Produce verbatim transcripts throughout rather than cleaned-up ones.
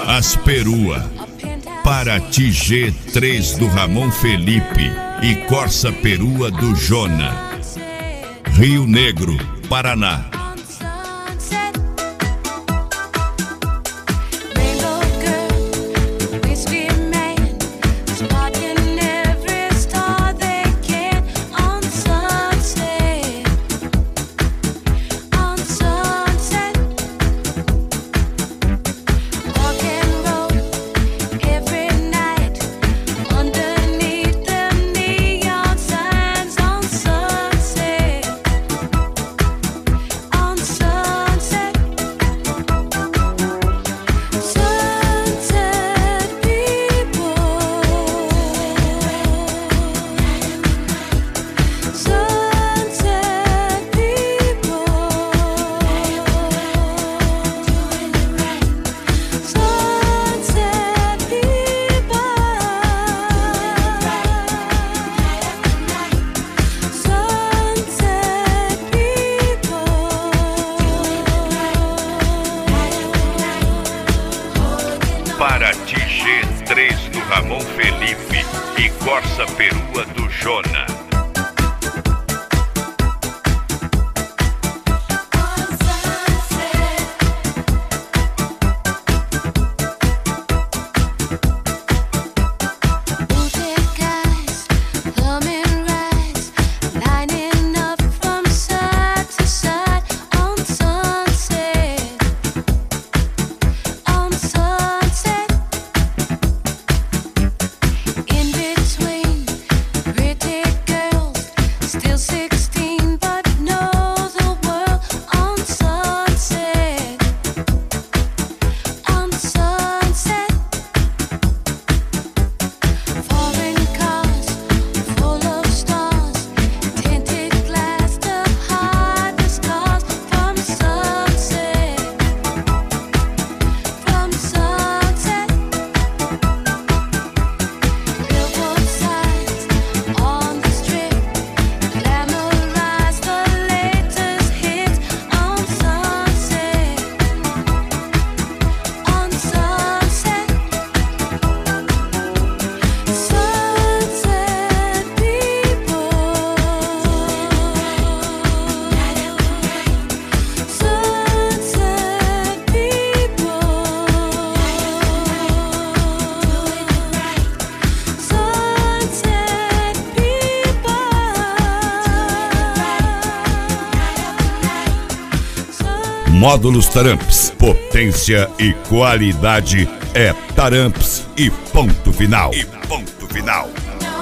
As Perua, Paraty G três do Ramon Felipe e Corsa Perua do Jona. Rio Negro, Paraná. Paraty G três do Ramon Felipe e Corsa Perua do Jona. Módulos Taramps, potência e qualidade é Taramps e ponto final. E ponto final.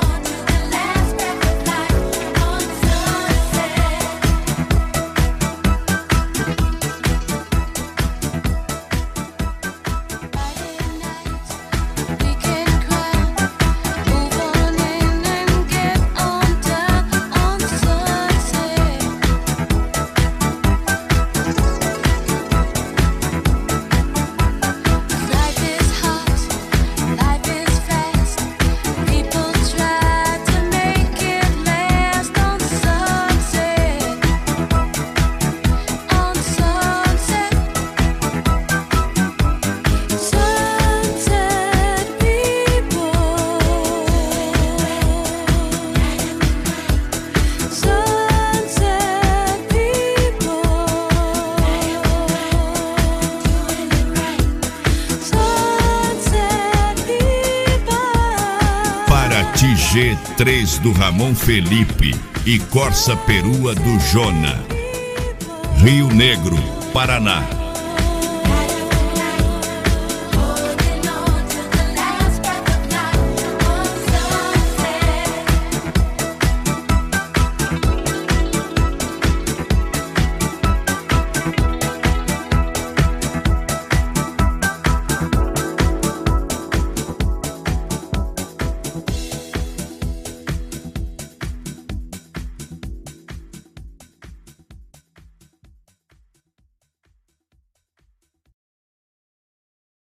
Paraty G três do Ramon Felipe e Corsa Perua do Jona. Rio Negro, Paraná.